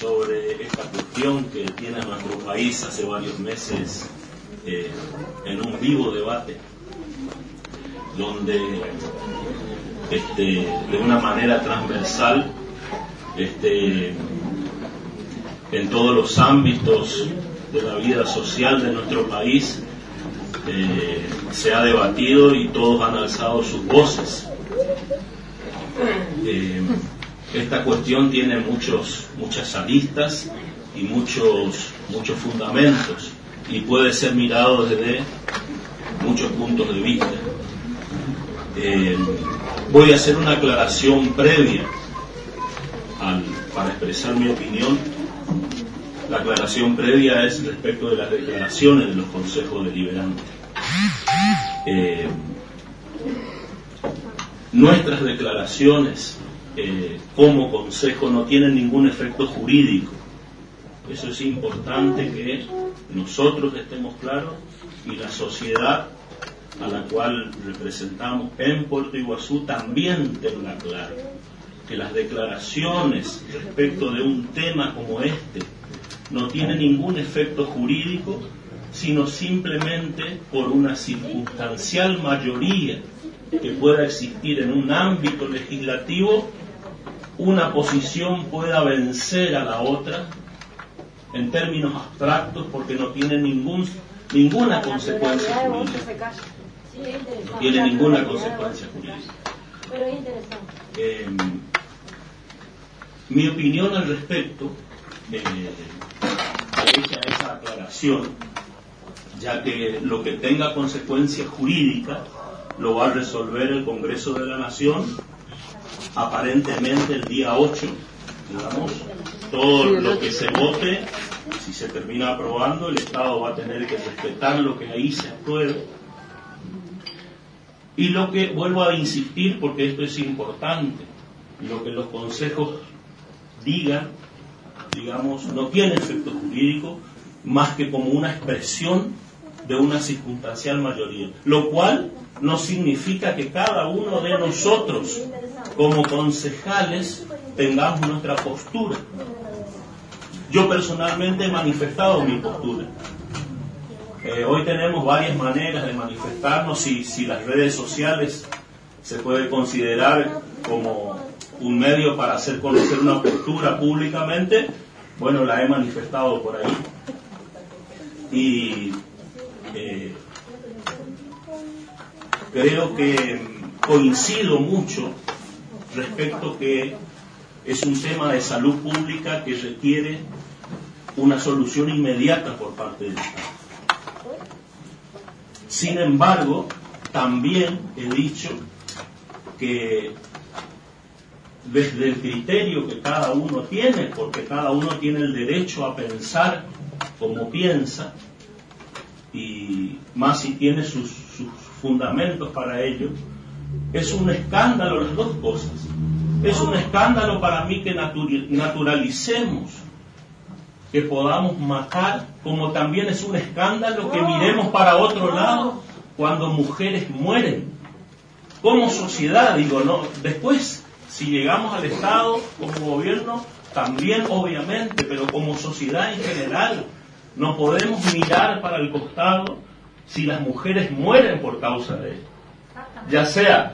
sobre esta cuestión que tiene a nuestro país hace varios meses en un vivo debate, donde de una manera transversal en todos los ámbitos de la vida social de nuestro país se ha debatido y todos han alzado sus voces. Esta cuestión tiene muchas aristas y muchos fundamentos y puede ser mirado desde muchos puntos de vista. Voy a hacer una aclaración previa para expresar mi opinión. La aclaración previa es respecto de las declaraciones de los consejos deliberantes. Nuestras declaraciones como consejo no tienen ningún efecto jurídico. Eso es importante que nosotros estemos claros y la sociedad a la cual representamos en Puerto Iguazú también tenga claro que las declaraciones respecto de un tema como este no tienen ningún efecto jurídico, sino simplemente por una circunstancial mayoría que pueda existir en un ámbito legislativo, una posición pueda vencer a la otra en términos abstractos porque no tiene ninguna consecuencia jurídica. No tiene ninguna consecuencia jurídica. Mi opinión al respecto, hecha esa aclaración, ya que lo que tenga consecuencia jurídica lo va a resolver el Congreso de la Nación aparentemente el día 8, digamos. Todo lo que se vote, si se termina aprobando, el Estado va a tener que respetar lo que ahí se apruebe. Y lo que, vuelvo a insistir porque esto es importante, lo que los consejos digan, digamos, no tiene efecto jurídico más que como una expresión de una circunstancial mayoría, lo cual no significa que cada uno de nosotros como concejales tengamos nuestra postura. Yo personalmente he manifestado mi postura. Hoy tenemos varias maneras de manifestarnos. Si las redes sociales se puede considerar como un medio para hacer conocer una postura públicamente, bueno, la he manifestado por ahí. Y creo que coincido mucho respecto que es un tema de salud pública que requiere una solución inmediata por parte del Estado. Sin embargo, también he dicho que desde el criterio que cada uno tiene, porque cada uno tiene el derecho a pensar como piensa, y más si tiene sus fundamentos para ello, es un escándalo las dos cosas. Es un escándalo para mí que naturalicemos que podamos matar, como también es un escándalo que miremos para otro lado cuando mujeres mueren. Como sociedad, digo, no. Después, si llegamos al Estado como gobierno, también obviamente, pero como sociedad en general, no podemos mirar para el costado si las mujeres mueren por causa de esto. Ya sea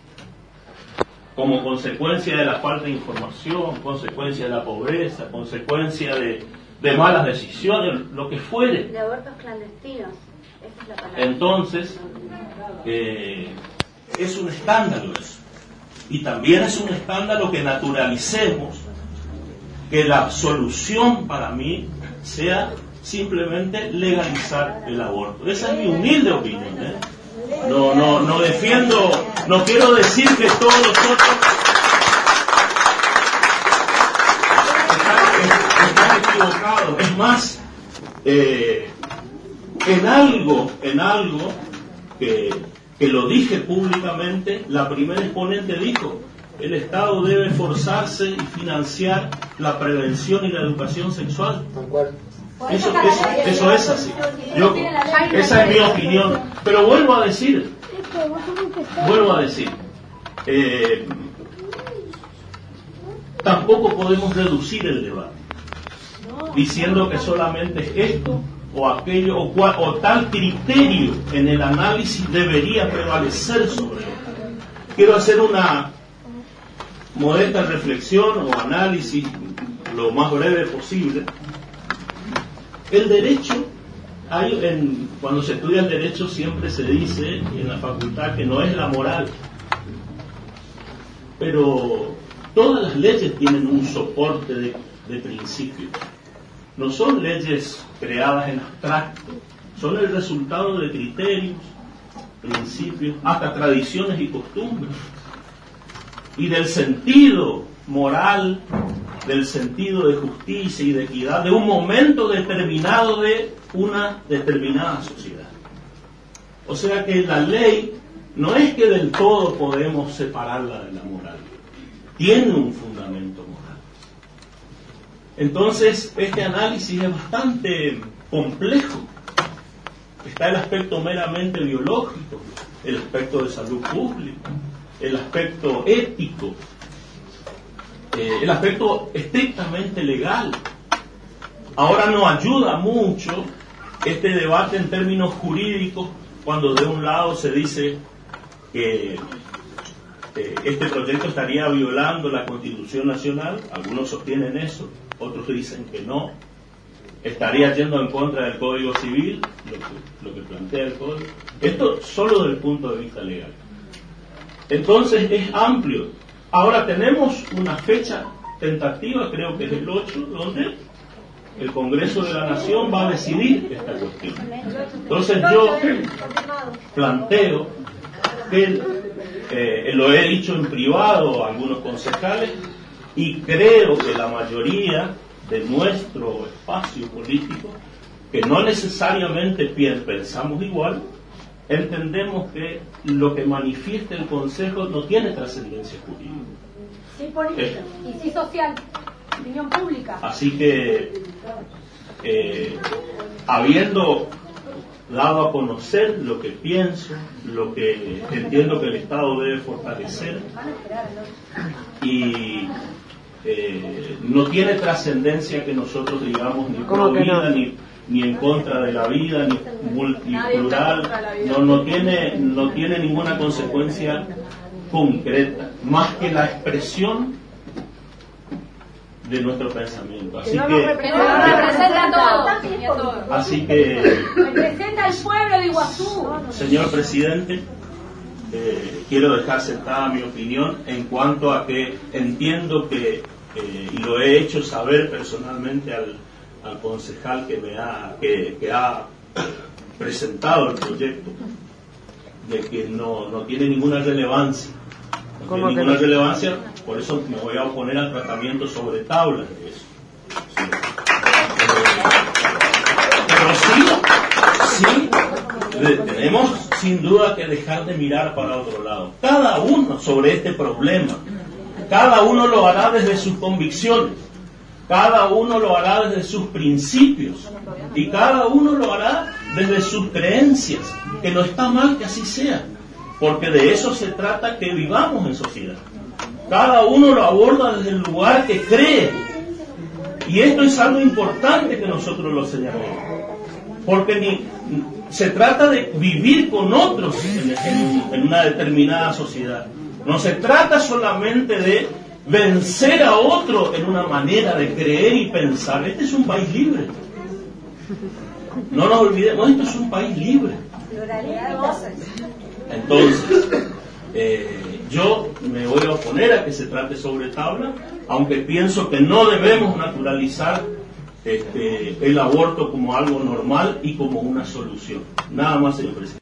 como consecuencia de la falta de información, consecuencia de la pobreza, consecuencia de malas decisiones, lo que fuere. De abortos clandestinos, esa es la palabra. Entonces, es un escándalo eso. Y también es un escándalo que naturalicemos que la solución para mí sea simplemente legalizar el aborto. Esa es mi humilde opinión, ¿eh? No defiendo, no quiero decir que todos los otros están equivocados. Es más, en algo que lo dije públicamente, la primera exponente dijo: el Estado debe esforzarse y financiar la prevención y la educación sexual. Eso es así. Esa es mi opinión. Pero vuelvo a decir, tampoco podemos reducir el debate. diciendo que solamente es esto o aquello o tal criterio en el análisis debería prevalecer sobre otro. Quiero hacer una modesta reflexión o análisis lo más breve posible. El derecho, cuando se estudia el derecho siempre se dice en la facultad que no es la moral, pero todas las leyes tienen un soporte de principios. No son leyes creadas en abstracto, son el resultado de criterios, principios, hasta tradiciones y costumbres, y del sentido moral, del sentido de justicia y de equidad de un momento determinado de una determinada sociedad. O sea que la ley no es que del todo podemos separarla de la moral, tiene un fundamento moral. Entonces, este análisis es bastante complejo. Está el aspecto meramente biológico, el aspecto de salud pública, el aspecto ético, el aspecto estrictamente legal. Ahora no ayuda mucho este debate en términos jurídicos cuando de un lado se dice que este proyecto estaría violando la Constitución Nacional, algunos sostienen eso, otros dicen que no, estaría yendo en contra del Código Civil, lo que plantea el Código. Esto solo desde el punto de vista legal. Entonces es amplio. Ahora tenemos una fecha tentativa, creo que es el 8, donde el Congreso de la Nación va a decidir esta cuestión. Entonces yo planteo que lo he dicho en privado a algunos concejales y creo que la mayoría de nuestro espacio político, que no necesariamente pensamos igual, entendemos que lo que manifiesta el Consejo no tiene trascendencia jurídica. Sí política y sí social, opinión pública. Así que, habiendo dado a conocer lo que pienso, lo que entiendo que el Estado debe fortalecer, y no tiene trascendencia que nosotros digamos ni pro vida, ni en contra de la vida, ni multiplural, no tiene ninguna consecuencia concreta, más que la expresión de nuestro pensamiento. Así que representa a todos. Así que Representa al pueblo de Iguazú. Señor presidente, quiero dejar sentada mi opinión en cuanto a que entiendo que, y lo he hecho saber personalmente al concejal que ha presentado el proyecto, de que no tiene ninguna relevancia. No tiene ninguna relevancia, por eso me voy a oponer al tratamiento sobre tablas de eso. Pero sí, tenemos sin duda que dejar de mirar para otro lado. Cada uno sobre este problema, cada uno lo hará desde sus convicciones, cada uno lo hará desde sus principios y cada uno lo hará desde sus creencias, que no está mal que así sea, porque de eso se trata, que vivamos en sociedad. Cada uno lo aborda desde el lugar que cree, y esto es algo importante que nosotros lo señalemos, porque se trata de vivir con otros en una determinada sociedad. No se trata solamente de vencer a otro en una manera de creer y pensar. Este es un país libre. No nos olvidemos, esto es un país libre. Entonces, yo me voy a oponer a que se trate sobre tabla, aunque pienso que no debemos naturalizar el aborto como algo normal y como una solución. Nada más, señor presidente.